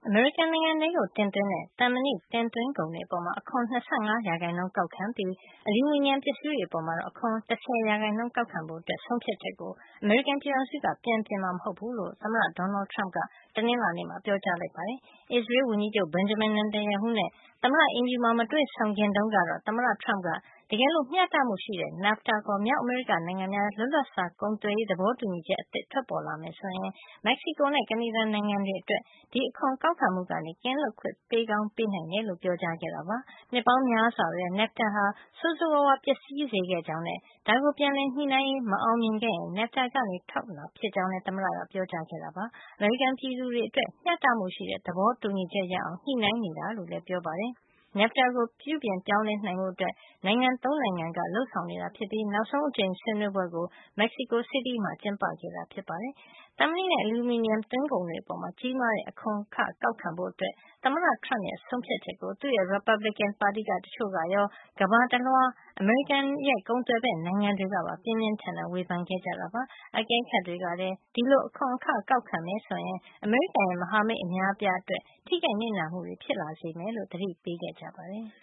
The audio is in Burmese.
အမေရိကန်နိုင်ငံတွေကို တင်သွင်းတဲ့ သံမဏိတင်သွင်းကုန်တွေအပေါ် အခွန် 25 % ကောက်ခံပြီး အလျူမီနီယံပစ္စည်းတွေအပေါ် အခွန် 10 % ကောက်ခံဖို့ ဆုံးဖြတ်ချက်ကို အမေရိကန်ပြည်ထောင်စုက ပြန်ပြင်မှာ မဟုတ်ဘူးလို့ သမ္မတ Donald Trump က တနင်္လာနေ့မှာ ပြောကြားလိုက်ပါတယ်။ အစ္စရေးဝန်ကြီးချုပ် Benjamin Netanyahu နဲ့ သမ္မတအိမ်ဖြူမှာ မတွေ့ဆုံခင်တုန်းကတော့ သမ္မတ Trump က တကယ်လို့ မျှတမှုရှိတဲ့ NAFTA ခေါ် မြောက်အမေရိကနိုင်ငံများ လွတ်လပ်စွာကုန်သွယ်ရေး သဘောတူညီချက်အသစ် ထွက်ပေါ်လာမယ်ဆိုရင် မက္ကဆီကိုနဲ့ ကနေဒါနိုင်ငံတွေအတွက် ဒီအခွန်ကောက်ခံမှုကနေ ကင်းလွတ်ခွင့် ပေးကောင်းပေးနိုင်တယ်လို့ ပြောကြားခဲ့တာပါ။ နှစ်ပေါင်းများစွာကတည်းက NAFTA ဟာ ဆိုးဆိုးဝါးဝါး ပျက်စီးစေခဲ့ကြောင်းနဲ့ ဒါကို ပြန်လည်ညှိနှိုင်းရေး မအောင်မြင်ခဲ့ရင် NAFTA ကနေ ထွက်မှာဖြစ်ကြောင်းလည်း သမ္မတက ပြောကြားခဲ့တာပါ။ အမေရိကန်ပြည်သူတွေအတွက် မျှတမှုရှိတဲ့ သဘောတူညီချက်ရအောင် ညှိနှိုင်းနေတာလို့လည်း ပြောပါတယ်။ NAFTA ကို ပြုပြင်ပြောင်းလဲနိုင်ဖို့ နိုင်ငံ ၃ နိုင်ငံက လုပ်ဆောင်နေတာဖြစ်ပြီး နောက်ဆုံးအကြိမ် ဆွေးနွေးပွဲကို Mexico City မှာ ကျင်းပခဲ့တာ ဖြစ်ပါတယ်။ သံမဏိနဲ့ အလျူမီနီယံ သွင်းကုန်တွေအပေါ် ကြီးမားတဲ့ အခွန်အခကောက်ခံဖို့ သမ္မတ Trump ရဲ့ ဆုံးဖြတ်ချက်ကို သူ့ရဲ့ ရီပတ်ဘလစ်ကင်ပါတီက တချို့ကရော ကမ္ဘာတလွှား အမေရိကန်ရဲ့ ကုန်သွယ်ဖက် နိုင်ငံတွေကပါ ပြင်းပြင်းထန်ထန် ဝေဖန်ခဲ့ကြတာပါ။ အကဲခတ်တွေကလည်း ဒီလို အခွန်အခကောက်ခံမယ်ဆိုရင် အမေရိကန်ရဲ့ မဟာမိတ်အများအပြားအတွက် ထိခိုက်နစ်နာမှုတွေ ဖြစ်လာစေမယ်လို့ သတိပေးခဲ့ကြပါတယ်။